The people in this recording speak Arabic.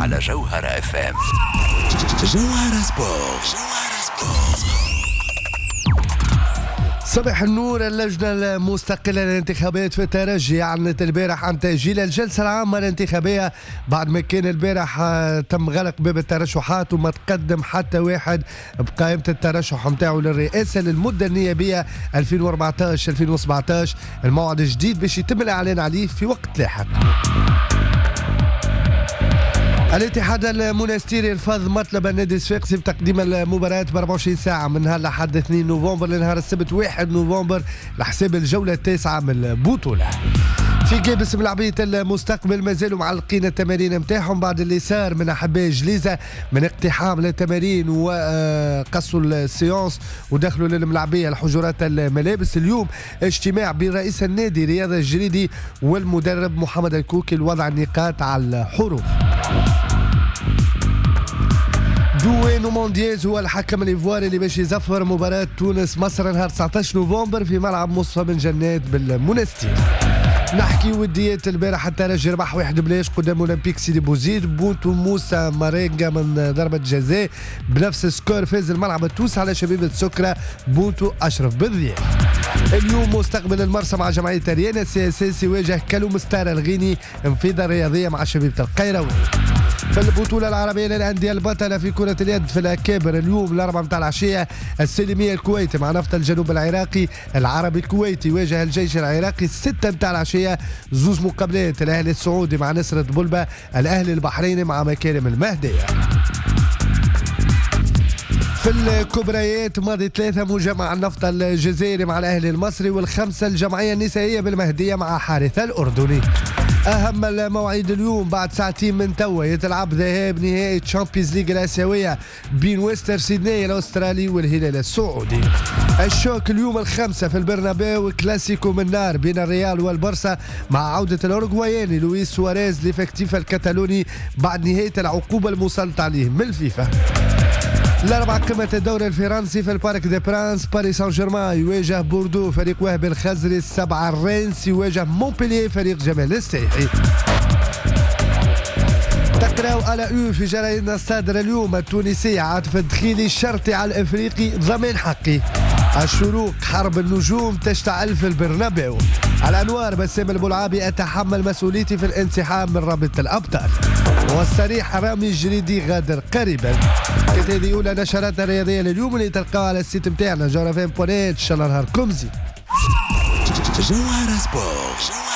على جوهرة اف ام. جوهرة سبورت. صباح النور. اللجنة المستقلة للانتخابات في الترجي أعلنت البارح عن تأجيل الجلسة العامة الانتخابية بعد ما كان البارح تم غلق باب الترشحات وما تقدم حتى واحد بقائمة الترشح نتاعو للرئاسة للمدة النيابية 2014-2017. الموعد الجديد باش يتم الإعلان عليه في وقت لاحق. الاتحاد المونستيري رفض مطلب النادي الصفاقسي بتقديم المباراة ب 24 ساعة من هلا لحد 2 نوفمبر لنهار السبت 1 نوفمبر لحساب الجولة التاسعة من البطولة. في جابس ملاعبية المستقبل مازالوا معلقين التمارين نتاعهم بعد اللي صار من أحباء جليزة من اقتحام للتمارين وقصوا السيونس ودخلوا للملاعبية الحجرات الملابس. اليوم اجتماع بين رئيس النادي رياض الجريدي والمدرب محمد الكوكي لوضع النقاط على الحروف. دوينو مونديز هو الحكم الايفواري اللي باش يزفر مباراة تونس مصر نهار 19 نوفمبر في ملعب مصطفى بن جنات بالمونستير. نحكي وديات البارح الترجي ربح 1-0 قدام اولمبيك سيدي بوزيد. بونتو موسى مارينجا من ضربة جزاء بنفس السكور فاز الملعب التونسي على شبيبة سكرة بونتو أشرف بالضياف. اليوم مستقبل المرسى مع جمعية ريانا السياسي يواجه كالو مستار الغيني انفيضة رياضية مع شبيبة القيروي. في البطولة العربية للأندية البطلة في كرة اليد في الأكابر اليوم الأربعة متاع العشية السلمية الكويتي مع نفط الجنوب العراقي. العربي الكويتي يواجه الجيش العراقي 6 متاع العشية. زوز مقابلات الأهلي السعودي مع نصرة بلبة. الأهلي البحريني مع مكارم المهدية. في الكبريات ماضي 3 مجمع النفط الجزائري مع الأهلي المصري وال5 الجمعية النسائية بالمهدية مع حارثة الأردني. أهم المواعيد اليوم بعد ساعتين من توا يتلعب ذهاب نهائي تشامبيونز ليج الآسيوية بين ويستر سيدني الأسترالي والهلال السعودي. الشوك اليوم الخمسة في البرنابيو كلاسيكو من نار بين الريال والبرسا مع عودة الأوروغواياني لويس سواريز لفاكتيف الكتالوني بعد نهاية العقوبة المسلطة عليه من الفيفا. الأربع قمة الدوري الفرنسي في البارك دي برانس باريس سان جيرمان يواجه بوردو فريق وهبي الخزري. 7 الرينس يواجه مونبلييه فريق جمال السيحي. تقراو على في جرائدنا الصادرة اليوم التونسية عاطف الدخيلي الشرطي على الافريقي ضمان حقي. الشروق حرب النجوم تشتعل في البرنابيو. الأنوار بسام البلعابي أتحمل مسؤوليتي في الانسحاب من رابطة الأبطال. والصريح رامي الجريدي غادر قريبا. كانت هذه أولى نشراتنا الرياضية لليوم اللي تلقاها على السيت متاعنا جوهرة.net. إن شاء الله نهاركم زين. جوهرة سبورت.